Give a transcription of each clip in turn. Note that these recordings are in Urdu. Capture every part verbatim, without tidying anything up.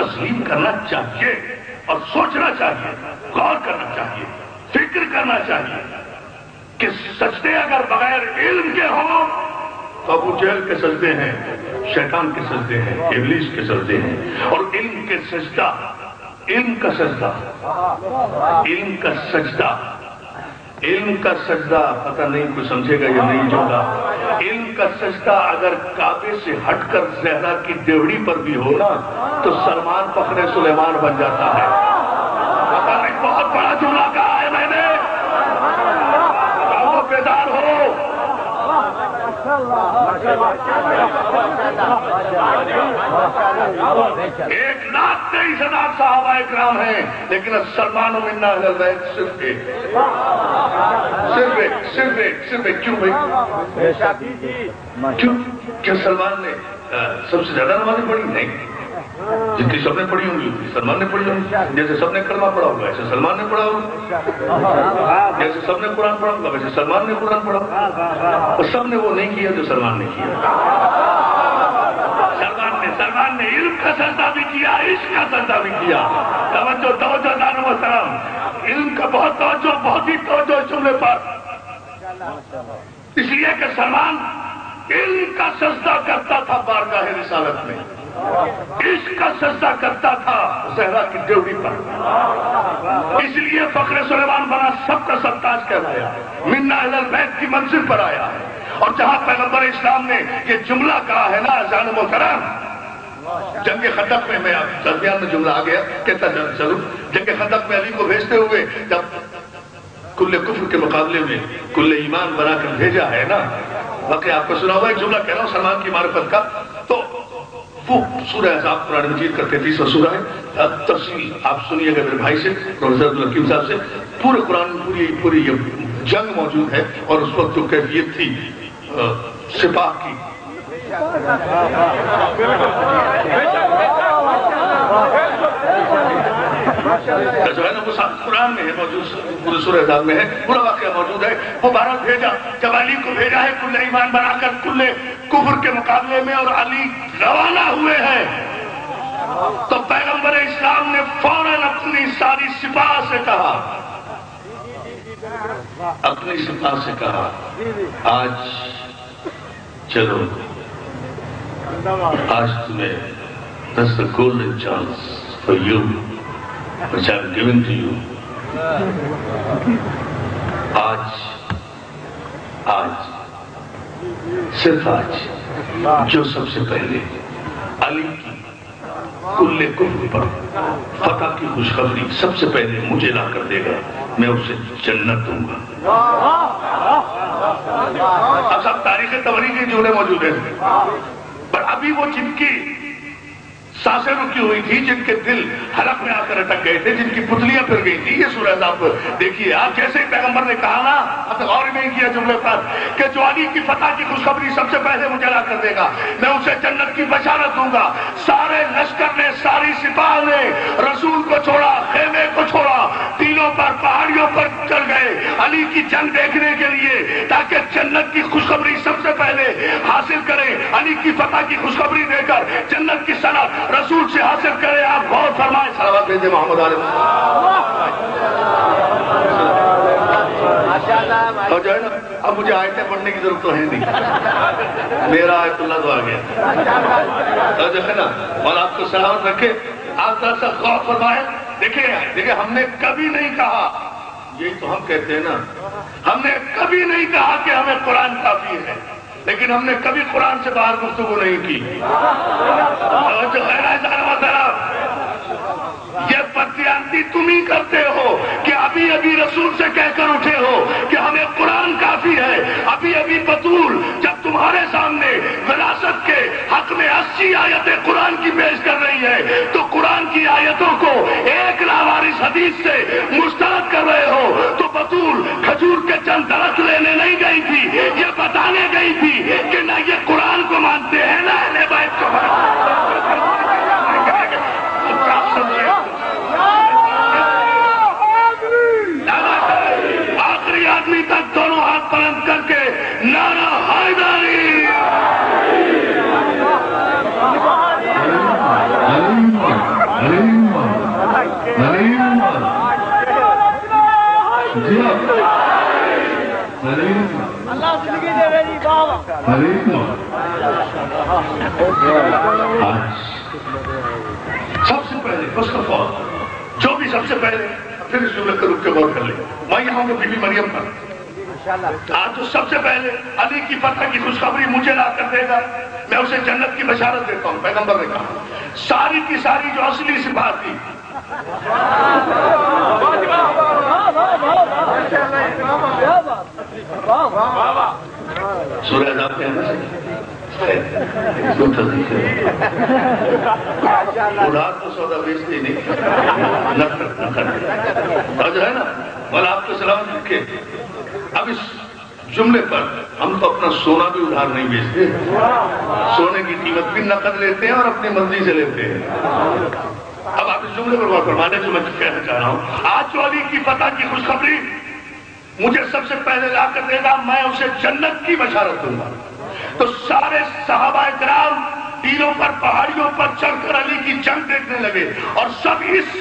تسلیم کرنا چاہیے اور سوچنا چاہیے، غور کرنا چاہیے، فکر کرنا چاہیے کہ سجدے اگر بغیر علم کے ہوں تو ابو جہل کے سجدے ہیں، شیطان کے سجدے ہیں، ابلیس کے سجدے ہیں، اور علم کے سجدہ، علم کا سجدہ، علم کا سجدہ، علم کا سجدہ پتہ نہیں کوئی سمجھے گا یا نہیں ہوگا۔ علم کا سجدہ اگر کعبے سے ہٹ کر زہرا کی دیوڑی پر بھی ہونا تو سلمان فخر سلیمان بن جاتا ہے۔ پتہ نہیں بہت بڑا جملہ کہا ہے میں نے، تو بیدار ہو۔ ایک لاکھ تیئیس ہزار صحابہ اکرام ہیں، لیکن سلمان و منا اہل بیت صرف ایک، صرف ایک، صرف ایک، صرف ایک۔ کیوں بھائی؟ کیوں؟ کیا سلمان نے سب سے زیادہ نمازیں پڑھی؟ نہیں، جتنی سب نے پڑھی ہوں گی سلمان نے پڑھی ہوں گی۔ جیسے سب نے کلمہ پڑھا ہوگا ایسے سلمان نے پڑھا ہوگا، جیسے سب نے قرآن پڑھا ہوگا ویسے سلمان نے قرآن پڑھا ہوگا، اور سب نے وہ نہیں کیا جو سلمان نے کیا۔ سلمان نے سلمان نے علم کا سجدہ بھی کیا، عشق کا سجدہ بھی کیا۔ توجہ توجہ دانو محترم، علم کا بہت توجہ، بہت ہی توجہ اس جملے پر، اس لیے کہ سلمان علم کا سجدہ کرتا تھا بارگاہ رسالت میں، عشق کا سجدہ کرتا تھا زہرا کی ڈیوڑی پر، اس لیے فخر سلیمان بنا، سب کا سب تاج کہلایا، منا اہل البیت کی منزل پر آیا ہے۔ اور جہاں پیغمبر اسلام نے یہ جملہ کہا ہے نا اذان محترم، جنگ خندق میں، میں درمیان میں جملہ آ گیا کہتا چلو، جنگ خندق میں علی کو بھیجتے ہوئے جب کل کفر کے مقابلے میں کل ایمان بنا کر بھیجا ہے نا، واقعی آپ کو سنا ہوا ایک جملہ کہہ رہا ہوں سلمان کی معرفت کا، تو وہ سورہ احزاب قرآن مجید کا تینتیسواں سورہ ہے، تفصیل آپ سنیے گا میرے بھائی سے، پروفیسر عبدالحکیم صاحب سے، پورے قرآن میں پوری پوری یہ جنگ موجود ہے، اور اس وقت جو کیفیت تھی سپاہ کی، جو ہے نا وہ سب قرآن میں ہے موجود، پورے سورہ احزاب میں ہے، پورا واقعہ موجود ہے۔ وہ بہرحال بھیجا، جب علی کو بھیجا ہے کل ایمان بنا کر کل کفر کے مقابلے میں، اور علی روانہ ہوئے ہیں، تو پیغمبر اسلام نے فوراً اپنی ساری سپاہ سے کہا، اپنی سپاہ سے کہا آج چلو، آج تمہیں that's the golden chance for you which I have given to you. آج آج صرف آج جو سب سے پہلے علی کی کل کفر پر فتح کی خوشخبری سب سے پہلے مجھے لا کر دے گا، میں اسے جنت دوں گا۔ اب سب تاریخ طبری کے جملے موجود ہیں، پر ابھی وہ جن کی سانسیں رکی ہوئی تھی، جن کے دل حلق میں آ کر اٹک گئے تھے، جن کی پتلیاں پھر گئی تھی، یہ سورہ احزاب دیکھیے آپ، جیسے ہی پیغمبر نے کہا نا، اب غور نہیں کیا جملے پر کہ جو علی کی فتح کی خوشخبری سب سے پہلے مجھے لا کر دے گا، میں اسے جنت کی بشارت دوں گا، سارے لشکر نے، ساری سپاہ نے رسول کو چھوڑا، خیمے کو چھوڑا، تینوں پر پہاڑیوں پر چل گئے علی کی جنگ دیکھنے کے لیے، تاکہ جنت کی خوشخبری سب سے پہلے حاصل کریں، علی کی فتح کی خوشخبری دے کر جنت کی صنعت رسول سے حاصل کرے۔ آپ غور فرمائیں، صلوات بھیجے محمد علیہ اور جو ہے نا، اب مجھے آیتیں پڑھنے کی ضرورت تو ہے نہیں، میرا آیت اللہ تو آ گیا، تو جو ہے نا، اور آپ کو سلامت رکھے۔ آپ ذرا سا غور فرمائیں، دیکھیں دیکھیں ہم نے کبھی نہیں کہا، یہی تو ہم کہتے ہیں نا، ہم نے کبھی نہیں کہا کہ ہمیں قرآن کافی ہے، لیکن ہم نے کبھی قرآن سے باہر گفتگو نہیں کی۔ جو ہے نا یہ بددیانتی تم ہی کرتے ہو کہ ابھی ابھی رسول سے کہہ کر اٹھے ہو کہ ہمیں قرآن کافی ہے، ابھی ابھی بطول جب تمہارے سامنے وراثت کے حق میں اسی آیتیں قرآن کی پیش کر رہی ہے، تو قرآن کی آیتوں کو ایک لاوارث حدیث سے مسترد کر رہے ہو، تو بطول کھجور کے چند درخت لینے نہیں گئی تھی، یہ بتانے گئی تھی کہ نہ یہ قرآن کو مانتے ہیں نہ اہل بیت کو مانتے ہیں۔ آخری آدمی تک دونوں ہاتھ بلند کر کے نعرہ حیدری۔ اللہ زندگی دے رہی بابا. سب سے پہلے فرسٹ آف آل جو بھی سب سے پہلے پھر اس جملے کو رک کے غور کر لیں. میں یہاں ہوں بی بی مریم پر. آج تو سب سے پہلے علی کی فتح کی خوشخبری مجھے لا کر دے گا. میں اسے جنت کی بشارت دیتا ہوں. پیغمبر نے کہا ساری کی ساری جو اصلی صفات تھی سورہ عذاب کے اندر خدا تو سودا بیچتے نہیں نہ کرتے اور جو ہے نا مولا آپ کو سلام لکھے. اب اس جملے پر ہم تو اپنا سونا بھی ادھار نہیں بیچتے. سونے کی قیمت بھی نقد لیتے ہیں اور اپنی مرضی سے لیتے ہیں. اب آپ اس جملے پر غور فرمانے جو میں کہنا چاہ رہا ہوں. آج جو علی کی فتح کی خوشخبری مجھے سب سے پہلے لا کر دے گا میں اسے جنت کی بشارت دوں گا. تو سارے صحابہ کرام تیروں پر پہاڑیوں پر چڑھ کر علی کی جنگ دیکھنے لگے اور سب اس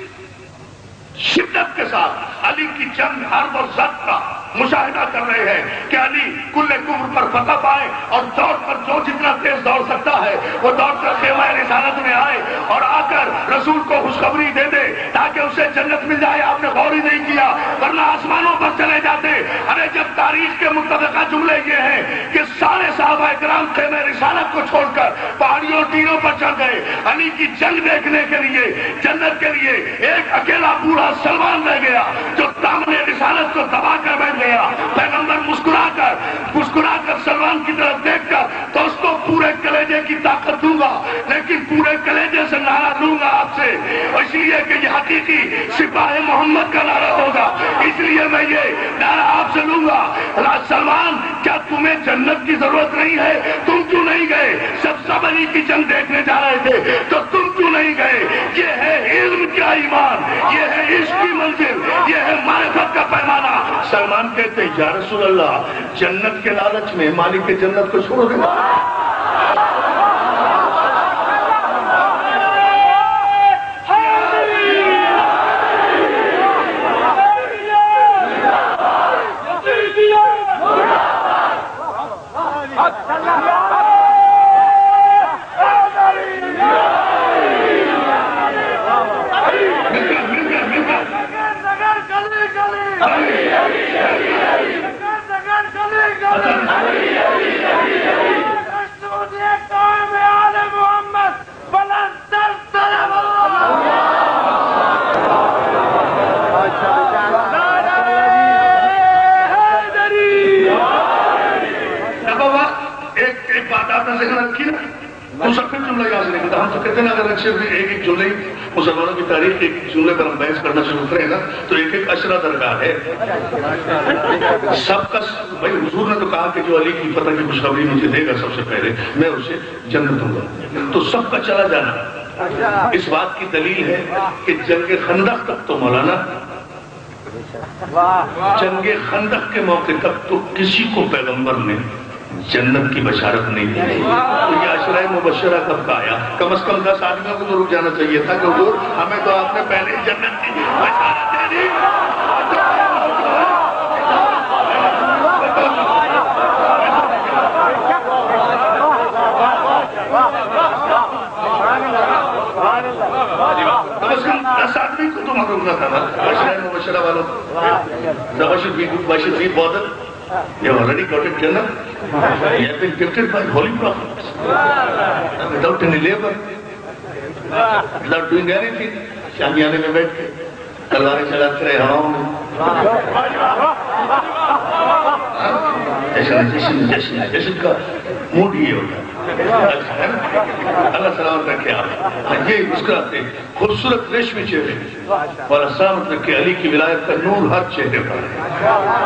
شدت کے ساتھ علی کی جنگ حرب اور ضد کا مشاہدہ کر رہے ہیں کہ علی کل کفر پر فتح پائے اور دوڑ پر جو جتنا تیز دوڑ سکتا ہے وہ دوڑ کر خیمہ رسالت میں آئے اور آ کر رسول کو خوشخبری دے دے تاکہ اسے جنت مل جائے. آپ نے غور ہی نہیں کیا ورنہ آسمانوں پر چلے جاتے. ارے جب تاریخ کے متفقہ جملے یہ ہیں کہ سارے صحابہ کرام خیمہ رسالت کو چھوڑ کر پہاڑیوں ٹیروں پر چڑھ گئے علی کی جنگ دیکھنے کے لیے جنت کے لیے, ایک اکیلا بوڑھا سلمان رہ گیا جو دامن رسالت کو دبا کر بیٹھ گیا. پیغمبر مسکرا کر مسکرا کر سلمان کی طرف دیکھ کر دوستوں پورے کلیجے کی طاقت دوں گا لیکن پورے کلیجے سے نعرہ لوں گا آپ سے, اس لیے کہ یہ حقیقی سپاہ محمد کا نعرہ ہوگا. اس لیے میں یہ نعرہ آپ سے لوں گا سلمان کیا تمہیں جنت کی ضرورت نہیں ہے؟ تم کیوں نہیں گئے؟ سب سب علی کی جنگ دیکھنے جا رہے تھے تو تم کیوں نہیں گئے؟ یہ ہے علم کا ایمان, یہ ہے عشق کی منزل, یہ ہے معرفت کا پیمانہ. سلمان کہتے یا رسول اللہ جنت کے لالچ میں مالک کے جنت کو چھوڑ دیں. ایک ایک جملے مسلمانوں کی تاریخ ایک جملے پر ہم بحث کرنا شروع کریں نا تو ایک ایک اشرا درگاہ ہے. سب کا بھائی حضور نے تو کہا کہ جو علی کی فتح کی خوشخبری مجھے دے گا سب سے پہلے میں اسے جنت دوں گا. تو سب کا چلا جانا اس بات کی دلیل ہے کہ جنگ خندق تک تو مولانا جنگ خندق کے موقع تک تو کسی کو پیغمبر نے جنت کی بشارت نہیں دی. تو یہ عشرہ مبشرہ کب کا آیا؟ کم از کم دس آدمیوں کو تو رک جانا چاہیے تھا کہ حضور ہمیں تو آپ نے پہلے جنت کی بشارت دے دی. کم از کم دس آدمی کو تو معلوم نہ تھا نا عشرہ مبشرہ والوں. بشر بھی بہت They have already got it done. They have been gifted by holy prophets without any labor, without doing anything. شامیانے میں بیٹھ کے تلواریں چلاتے رہے ہواؤں میں. جشن جشن جشن جشن کا موڈ یہ ہوتا ہے. اللہ سلامت رکھے آپ. یہ مسکراتے خوبصورت ریشمی چہرے اور سلامت رکھے علی کی ولایت کا نور ہر چہرے پر ہے.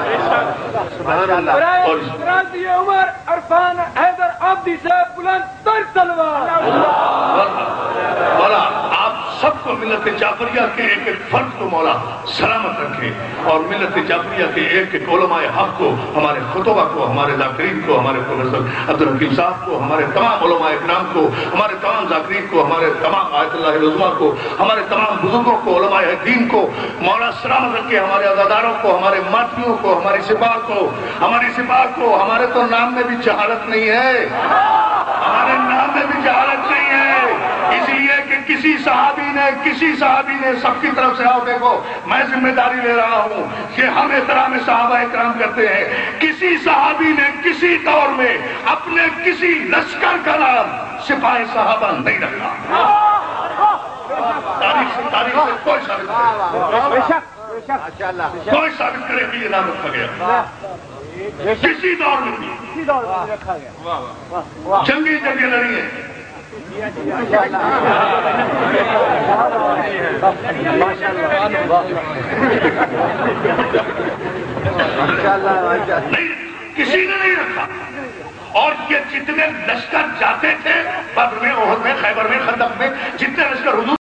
اور عمر عرفان حیدر عبدی سے بلند تر تلوار. والا آپ سب کو ملت جعفریہ کے ایک ایک فرد کو مولا سلامت رکھے، اور ملت جعفریہ کے ایک ایک علماء حق کو، ہمارے خطبہ کو، ہمارے ذاکرین کو، ہمارے پروفیسر عبدالحکیم صاحب کو، ہمارے تمام علماء اکرام کو، ہمارے تمام ذاکرین کو، ہمارے تمام آیت اللہ العظمیٰ کو، ہمارے تمام بزرگوں کو، علماء دین کو مولا سلامت رکھے، ہمارے عزاداروں کو، ہمارے ماتمیوں کو، ہماری سپاہ کو، ہماری سپاہ کو۔ ہمارے تو نام میں بھی جہالت نہیں ہے، ہمارے نام میں بھی جہالت نہیں ہے، اس لیے کہ کسی صحابی نے کسی صحابی نے سب کی طرف سے، آؤ دیکھو میں ذمہ داری لے رہا ہوں کہ ہم احترام صحابہ اکرام کرتے ہیں، کسی صحابی نے کسی دور میں اپنے کسی لشکر کا نام سپاہ صحابہ نہیں رکھا، تاریخ سے تاریخ سے کوئی ثابت کرے، کوئی ثابت کرے کہ یہ نام رکھا گیا، کسی دور میں نہیں، جنگی جنگیں لڑی ہیں، نہیں کسی نے نہیں رکھا۔ اور یہ جتنے لشکر جاتے تھے بدر میں، احد میں، خیبر میں، خندق میں، جتنے لشکر حضور